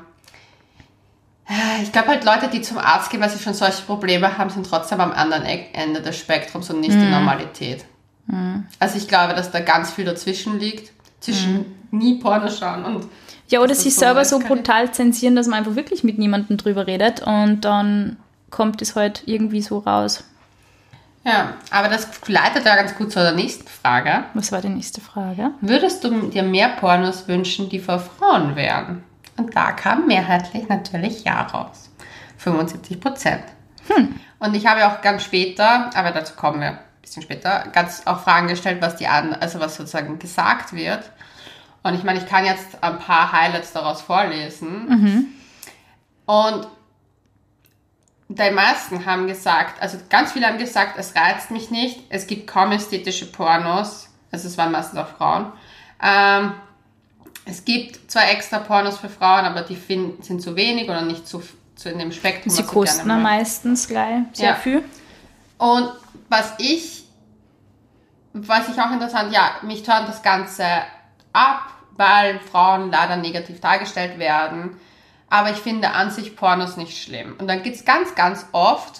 Ich glaube halt, Leute, die zum Arzt gehen, weil sie schon solche Probleme haben, sind trotzdem am anderen Ende des Spektrums und nicht mm. die Normalität. Mm. Also ich glaube, dass da ganz viel dazwischen liegt. Zwischen mm. nie Porno schauen und... Ja, oder sich so selber so brutal zensieren, dass man einfach wirklich mit niemandem drüber redet und dann kommt es halt irgendwie so raus. Ja, aber das leitet ja ganz gut zu der nächsten Frage. Was war die nächste Frage? Würdest du dir mehr Pornos wünschen, die für Frauen wären? Und da kam mehrheitlich natürlich Ja raus. fünfundsiebzig Prozent. Hm. Und ich habe auch ganz später, aber dazu kommen wir ein bisschen später, ganz auch Fragen gestellt, was die an, also was sozusagen gesagt wird. Und ich meine, ich kann jetzt ein paar Highlights daraus vorlesen. Mhm. Und die meisten haben gesagt, also ganz viele haben gesagt, es reizt mich nicht, es gibt kaum ästhetische Pornos, also es waren meistens auch Frauen. Ähm, Es gibt zwar extra Pornos für Frauen, aber die find, sind zu wenig oder nicht zu, zu in dem Spektrum. Sie kosten ja meistens gleich sehr ja. viel. Und was ich, was ich auch interessant, ja, mich tönt das Ganze ab, weil Frauen leider negativ dargestellt werden. Aber ich finde an sich Pornos nicht schlimm. Und dann gibt es ganz, ganz oft,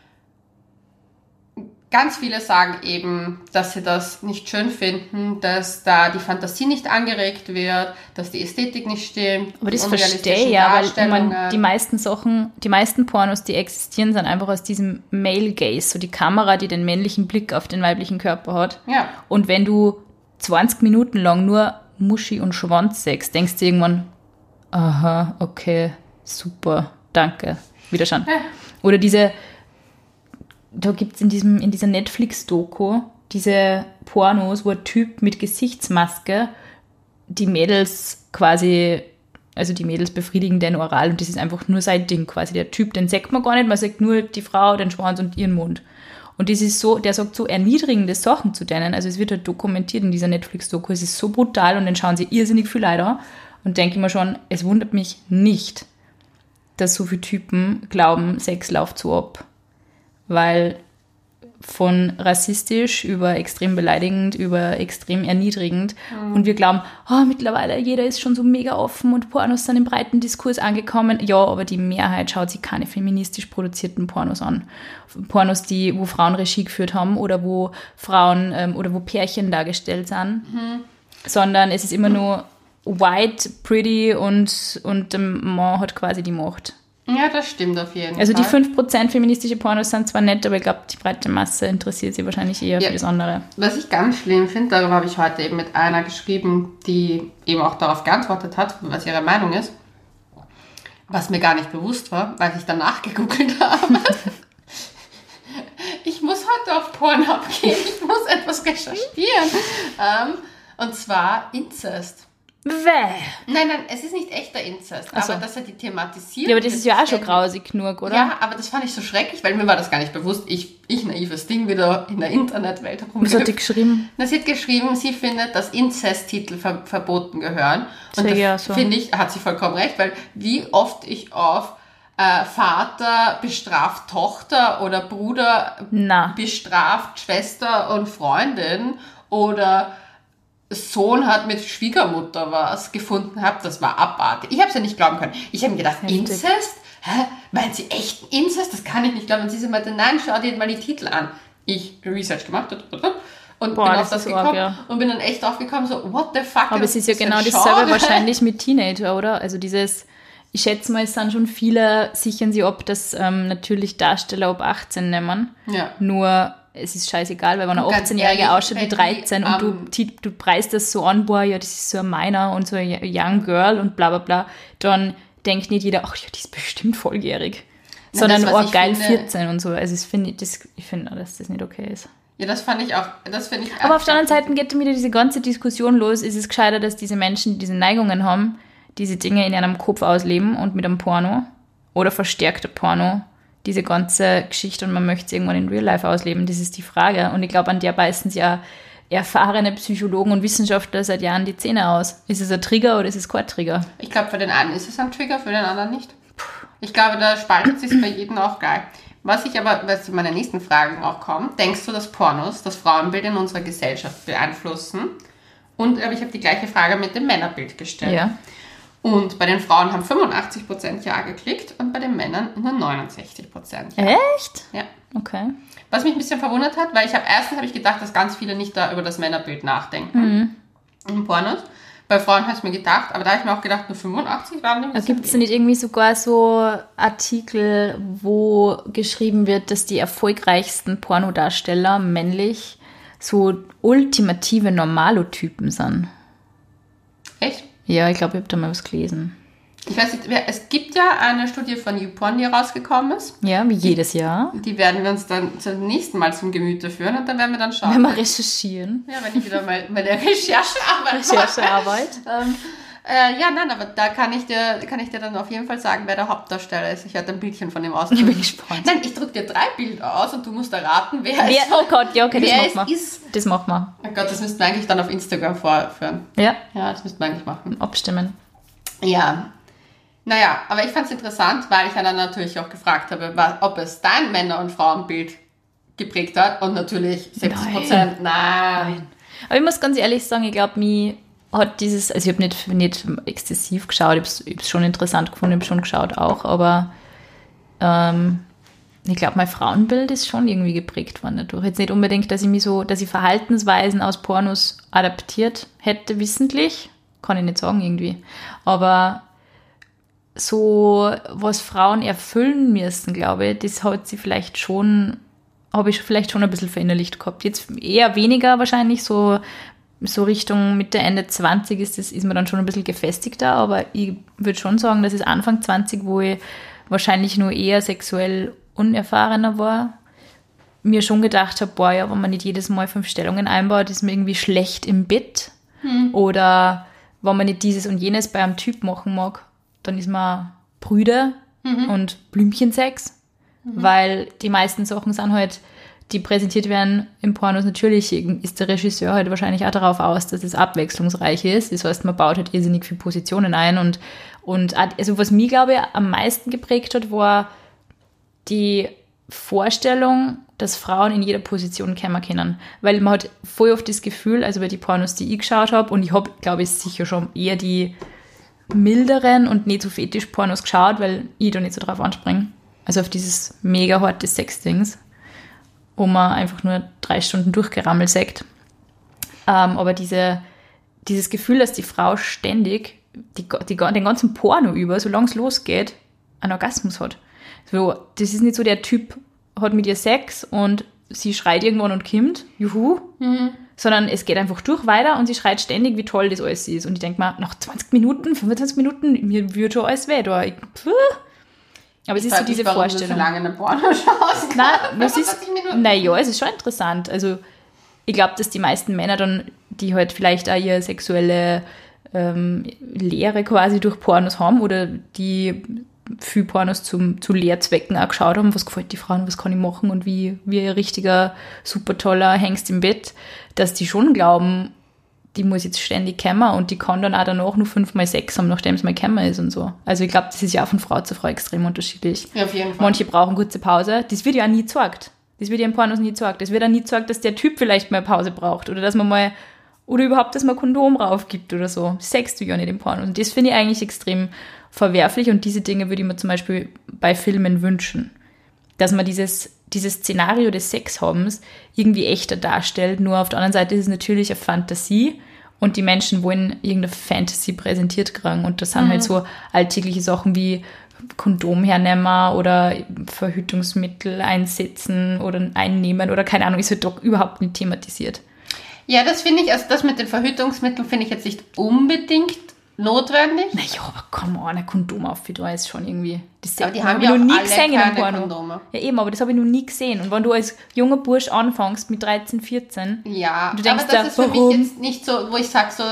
ganz viele sagen eben, dass sie das nicht schön finden, dass da die Fantasie nicht angeregt wird, dass die Ästhetik nicht stimmt. Aber das verstehe ich ja, weil man die meisten Sachen, die meisten Pornos, die existieren, sind einfach aus diesem Male Gaze, so die Kamera, die den männlichen Blick auf den weiblichen Körper hat. Ja. Und wenn du zwanzig Minuten lang nur Muschi und Schwanz sechst, denkst du irgendwann, aha, okay, super, danke, wieder schauen. Ja. Oder diese... Da gibt es in, diesem, in dieser Netflix-Doku diese Pornos, wo ein Typ mit Gesichtsmaske die Mädels quasi, also die Mädels befriedigen den oral und das ist einfach nur sein Ding quasi. Der Typ, den sagt man gar nicht, man sagt nur die Frau, den Schwanz und ihren Mund. Und das ist so, der sagt so erniedrigende Sachen zu denen, also es wird halt dokumentiert in dieser Netflix-Doku, es ist so brutal und dann schauen sie irrsinnig viel leider und denke ich mir schon, es wundert mich nicht, dass so viele Typen glauben, Sex läuft so ab. Weil von rassistisch über extrem beleidigend, über extrem erniedrigend. Mhm. Und wir glauben, oh, mittlerweile jeder ist schon so mega offen und Pornos sind im breiten Diskurs angekommen. Ja, aber die Mehrheit schaut sich keine feministisch produzierten Pornos an. Pornos, die, wo Frauen Regie geführt haben oder wo Frauen ähm, oder wo Pärchen dargestellt sind. Mhm. Sondern es ist immer nur white, pretty und, und der Mann hat quasi die Macht. Ja, das stimmt auf jeden also Fall. Also die fünf Prozent feministische Pornos sind zwar nett, aber ich glaube, die breite Masse interessiert sich wahrscheinlich eher ja. für das andere. Was ich ganz schlimm finde, darüber habe ich heute eben mit einer geschrieben, die eben auch darauf geantwortet hat, was ihre Meinung ist, was mir gar nicht bewusst war, weil ich danach gegoogelt habe. Ich muss heute auf Pornhub gehen. Ich muss etwas recherchieren. ähm, und zwar Inzest. Bäh. Nein, nein, es ist nicht echter Inzest, Ach so. aber dass er die thematisiert. Ja, aber das ist ja auch schon grausig genug, oder? Ja, aber das fand ich so schrecklich, weil mir war das gar nicht bewusst. Ich, ich naives Ding, wieder in der Internetwelt Was hat die geschrieben? Na, sie hat geschrieben, sie findet, dass Inzesttitel ver- verboten gehören. Und Sehr da ja, so. finde ich, hat sie vollkommen recht, weil wie oft ich auf äh, Vater bestraft Tochter oder Bruder Na. bestraft Schwester und Freundin oder Sohn hat mit Schwiegermutter was gefunden habe, das war abartig. Ich habe es ja nicht glauben können. Ich habe mir gedacht, Heftig. Inzest? Hä? Meint sie echten Inzest? Das kann ich nicht glauben. Und sie so meinte, nein, schau dir mal die Titel an. Ich Research gemacht und Boah, bin das auf das ist gekommen arg, ja. und bin dann echt draufgekommen, so, what the fuck? Aber es ist ja genau dasselbe wahrscheinlich mit Teenager, oder? Also dieses, ich schätze mal, es sind schon viele, sichern sie ab, dass ähm, natürlich Darsteller ab achtzehn nehmen. Ja. Nur es ist scheißegal, weil wenn ein Und ganz achtzehnjähriger ehrlich, ausschaut wie wenn die, dreizehn und du, ähm, ti- du preist das so an, boah, ja, das ist so ein Miner und so ein Young Girl und bla bla bla, dann denkt nicht jeder, ach ja, die ist bestimmt volljährig. Na, Sondern, das, was oh, ich geil, finde- vierzehn und so. Also ich finde, das, ich finde, dass das nicht okay ist. Ja, das fand ich auch, das finde ich Aber auf der anderen Seite geht dann wieder diese ganze Diskussion los, ist es gescheiter, dass diese Menschen, die diese Neigungen haben, diese Dinge in ihrem Kopf ausleben und mit einem Porno oder verstärkter Porno, diese ganze Geschichte und man möchte es irgendwann in Real Life ausleben, das ist die Frage. Und ich glaube, an der beißen sich ja erfahrene Psychologen und Wissenschaftler seit Jahren die Zähne aus. Ist es ein Trigger oder ist es kein Trigger? Ich glaube, für den einen ist es ein Trigger, für den anderen nicht. Ich glaube, da spaltet sich bei jedem auch gleich. Was ich aber, was zu meinen nächsten Fragen auch kommt, denkst du, dass Pornos das Frauenbild in unserer Gesellschaft beeinflussen? Und aber ich habe die gleiche Frage mit dem Männerbild gestellt. Ja. Und bei den Frauen haben fünfundachtzig Prozent Ja geklickt und bei den Männern nur neunundsechzig Prozent Ja. Echt? Ja. Okay. Was mich ein bisschen verwundert hat, weil ich habe erstens habe ich gedacht, dass ganz viele nicht da über das Männerbild nachdenken Mhm. in Pornos. Bei Frauen habe ich mir gedacht, aber da habe ich mir auch gedacht, nur fünfundachtzig waren die. Gibt es nicht irgendwie sogar so Artikel, wo geschrieben wird, dass die erfolgreichsten Pornodarsteller männlich so ultimative Normalotypen sind? Echt? Ja, ich glaube, ich habe da mal was gelesen. Ich weiß nicht, wer- es gibt ja eine Studie von YouPorn, die rausgekommen ist. Ja, wie jedes Jahr. Die werden wir uns dann zum nächsten Mal zum Gemüte führen und dann werden wir dann schauen. Wenn wir recherchieren. Ja, wenn ich wieder mal meine Recherchearbeit Recherchearbeit. mache. Ähm, äh, ja, nein, aber da kann ich, dir, kann ich dir dann auf jeden Fall sagen, wer der Hauptdarsteller ist. Ich werde ein Bildchen von dem Ich ausdrücken. bin gespannt. Nein, ich drücke dir drei Bilder aus und du musst erraten, wer, Wer, es oh Gott, ja, okay, das wer machen es wir. ist. Das machen wir. Oh Gott, das müssten wir eigentlich dann auf Instagram vorführen. Ja, Ja, das müssten wir eigentlich machen. abstimmen. Ja, naja, aber ich fand es interessant, weil ich ja dann natürlich auch gefragt habe, was, ob es dein Männer- und Frauenbild geprägt hat. Und natürlich siebzig Prozent, nein. Aber ich muss ganz ehrlich sagen, ich glaube, mir hat dieses, also ich habe nicht, nicht exzessiv geschaut, ich habe es schon interessant gefunden, ich habe schon geschaut auch, aber ähm, ich glaube, mein Frauenbild ist schon irgendwie geprägt worden dadurch. Jetzt nicht unbedingt, dass ich mich so, dass ich Verhaltensweisen aus Pornos adaptiert hätte, wissentlich, kann ich nicht sagen irgendwie, aber so, was Frauen erfüllen müssen, glaube ich, das hat sie vielleicht schon, habe ich vielleicht schon ein bisschen verinnerlicht gehabt. Jetzt eher weniger wahrscheinlich, so, so Richtung Mitte, Ende zwanzig ist, das, ist man dann schon ein bisschen gefestigter, aber ich würde schon sagen, dass es Anfang zwanzig, wo ich wahrscheinlich nur eher sexuell unerfahrener war, mir schon gedacht habe, boah, ja, wenn man nicht jedes Mal fünf Stellungen einbaut, ist man irgendwie schlecht im Bett. Hm. Oder wenn man nicht dieses und jenes bei einem Typ machen mag, dann ist man Brüder mhm. und Blümchensex, mhm. weil die meisten Sachen sind halt, die präsentiert werden im Pornos, natürlich ist der Regisseur halt wahrscheinlich auch darauf aus, dass es abwechslungsreich ist. Das heißt, man baut halt irrsinnig viele Positionen ein und, und also was mich, glaube ich, am meisten geprägt hat, war die Vorstellung, dass Frauen in jeder Position kommen können. Weil man hat voll oft das Gefühl, also bei die Pornos, die ich geschaut habe, und ich habe, glaube ich, sicher schon eher die milderen und nicht so Fetisch-Pornos geschaut, weil ich da nicht so drauf anspringe. Also auf dieses mega harte Sex-Dings, wo man einfach nur drei Stunden durchgerammelt sagt. Ähm, aber diese, dieses Gefühl, dass die Frau ständig die, die, den ganzen Porno über, solange es losgeht, einen Orgasmus hat. So, das ist nicht so, der Typ hat mit ihr Sex und sie schreit irgendwann und kommt, juhu, mhm. sondern es geht einfach durch weiter und sie schreit ständig, wie toll das alles ist. Und ich denke mal, nach zwanzig Minuten, fünfundzwanzig Minuten, mir würde schon alles weh. Da. Ich, Aber es Ich ist so frag mich, diese warum Vorstellung. du so lange eine Porno schaust. Nein, was ist, fünfundzwanzig Minuten. naja, es ist schon interessant. Also ich glaube, dass die meisten Männer dann, die halt vielleicht auch ihre sexuelle ähm, Lehre quasi durch Pornos haben oder die viel Pornos zum, zu Lehrzwecken auch geschaut haben, was gefällt die Frauen, was kann ich machen und wie, wie ein richtiger, super toller Hengst im Bett, dass die schon glauben, die muss jetzt ständig kämmer und die kann dann auch danach nur fünfmal Sex haben, nachdem es mal kämmer ist und so. Also ich glaube, das ist ja auch von Frau zu Frau extrem unterschiedlich. Ja, auf jeden Fall. Manche brauchen kurze Pause. Das wird ja auch nie gezeigt. Das wird ja in Pornos nie gezeigt. Das wird auch nie gezeigt, dass der Typ vielleicht mal Pause braucht oder dass man mal, oder überhaupt, dass man Kondom raufgibt oder so. Das sagst du ja nicht im Porno. Und das finde ich eigentlich extrem verwerflich und diese Dinge würde ich mir zum Beispiel bei Filmen wünschen. Dass man dieses, dieses Szenario des Sexhabens irgendwie echter darstellt. Nur auf der anderen Seite ist es natürlich eine Fantasie und die Menschen wollen irgendeine Fantasy präsentiert kriegen. Und das sind mhm. halt so alltägliche Sachen wie Kondom hernehmen oder Verhütungsmittel einsetzen oder einnehmen oder keine Ahnung, ist halt doch überhaupt nicht thematisiert. Ja, das finde ich, also das mit den Verhütungsmitteln finde ich jetzt nicht unbedingt notwendig. Naja, aber come on, ein Kondom auf für da ist schon irgendwie... Das Aber die hab haben ich ja noch auch nie alle gesehen in einem keine Porno. Kondome. Ja eben, aber das habe ich noch nie gesehen. Und wenn du als junger Bursch anfängst mit dreizehn, vierzehn... Ja, und du denkst aber das da, ist für warum? mich jetzt nicht so, wo ich sage so,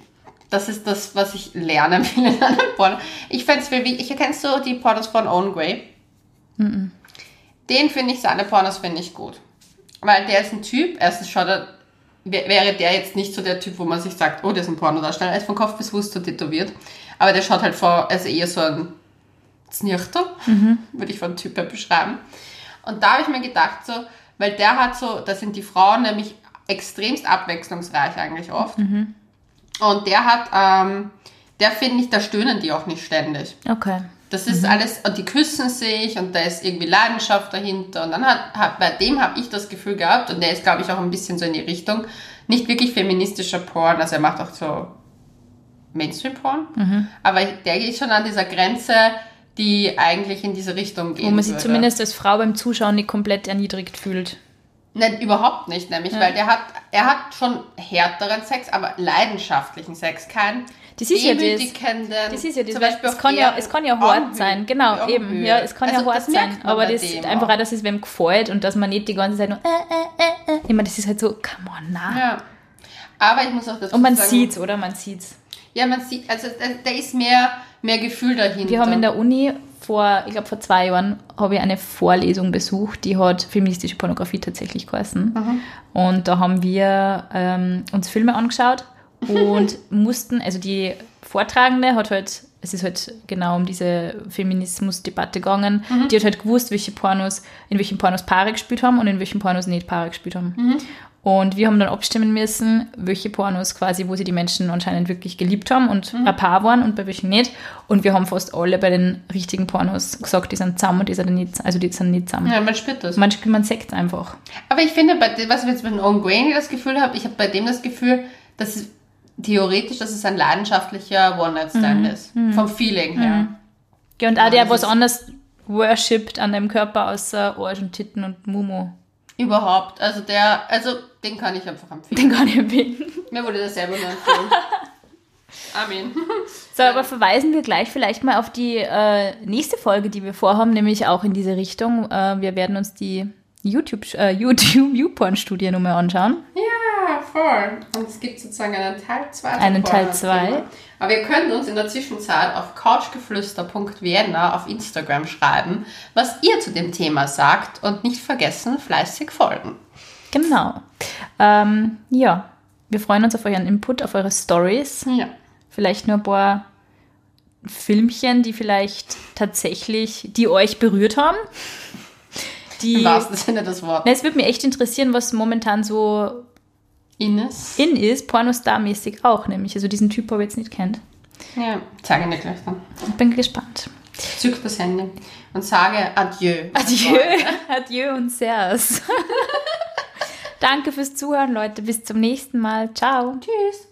das ist das, was ich lernen will in einem Porno. Ich fände es wie, ich kennst du die Pornos von Owen Gray? Mhm. Den finde ich, seine Pornos finde ich gut. Weil der ist ein Typ, erstens schaut er, wäre der jetzt nicht so der Typ, wo man sich sagt, oh, der ist ein Pornodarsteller, er ist von Kopf bis Fuß so tätowiert. Aber der schaut halt vor, also eher so ein Znirchter, mhm. würde ich von Typ her beschreiben. Und da habe ich mir gedacht so, weil der hat so, da sind die Frauen nämlich extremst abwechslungsreich eigentlich oft. Mhm. Und der hat, ähm, der finde ich, da stöhnen die auch nicht ständig. Okay. Das ist mhm. alles, und die küssen sich und da ist irgendwie Leidenschaft dahinter. Und dann hat, hat bei dem habe ich das Gefühl gehabt, und der ist, glaube ich, auch ein bisschen so in die Richtung, nicht wirklich feministischer Porn, also er macht auch so Mainstream-Porn, mhm. aber der geht schon an dieser Grenze, die eigentlich in diese Richtung geht. Wo man sich würde. Zumindest als Frau beim Zuschauen nicht komplett erniedrigt fühlt. Nein, überhaupt nicht, nämlich, ja. weil der hat, er hat schon härteren Sex, aber leidenschaftlichen Sex, kein das ist ja das. Das ist ja das, weil es kann ja, es kann ja hart sein, genau, eben, ja, es kann also ja hart sein, aber das ist einfach auch, dass es wem gefällt und dass man nicht die ganze Zeit nur, äh, äh, äh, ich meine, das ist halt so, come on, na. Ja, aber ich muss auch dazu sagen. Und man sieht's, oder? Man sieht's. Ja, man sieht, also da ist mehr, mehr Gefühl dahinter. Wir haben in der Uni vor, ich glaube vor zwei Jahren, habe ich eine Vorlesung besucht, die hat feministische Pornografie tatsächlich geheißen. Mhm. Und da haben wir ähm, uns Filme angeschaut und mussten, also die Vortragende hat halt, es ist halt genau um diese Feminismus-Debatte gegangen, mhm. die hat halt gewusst, welche Pornos, in welchen Pornos Paare gespielt haben und in welchen Pornos nicht Paare gespielt haben. Mhm. Und wir haben dann abstimmen müssen, welche Pornos quasi, wo sie die Menschen anscheinend wirklich geliebt haben und mhm. ein Paar waren und bei welchen nicht. Und wir haben fast alle bei den richtigen Pornos gesagt, die sind zusammen und die sind nicht, also die sind nicht zusammen. Ja, man spürt das. Man, man sagt es einfach. Aber ich finde, bei dem, was ich jetzt mit Owen Gray das Gefühl habe, ich habe bei dem das Gefühl, dass es theoretisch, dass es ein leidenschaftlicher One-Night-Stand mhm. ist. Mhm. Vom Feeling her. Mhm. Ja, und auch der, was anders worshipt an deinem Körper, außer Arsch und Titten und Mumu. Überhaupt. Also der, also den kann ich einfach empfehlen. Den kann ich empfehlen. Mir wurde das selber nur empfehlen. Amen. So, aber verweisen wir gleich vielleicht mal auf die äh, nächste Folge, die wir vorhaben, nämlich auch in diese Richtung. Äh, wir werden uns die YouTube, äh, YouTube YouPorn-Studie nochmal anschauen. Ja, voll. Und es gibt sozusagen einen Teil zwei. Einen Teil zwei. Aber ihr könnt uns in der Zwischenzeit auf couchgeflüster punkt vienna auf Instagram schreiben, was ihr zu dem Thema sagt und nicht vergessen, fleißig folgen. Genau. Ähm, ja, wir freuen uns auf euren Input, auf eure Stories. Ja. Vielleicht nur ein paar Filmchen, die vielleicht tatsächlich, die euch berührt haben. Die, im wahrsten Sinne des Wortes. Es würde mich echt interessieren, was momentan so in ist. In ist, Pornostar-mäßig auch nämlich. Also diesen Typ habe ich jetzt nicht kennt. Ja, zeige ich dir gleich dann. Ich bin gespannt. Zück das Handy und sage Adieu. Adieu, Adieu und Servus. Danke fürs Zuhören, Leute. Bis zum nächsten Mal. Ciao. Tschüss.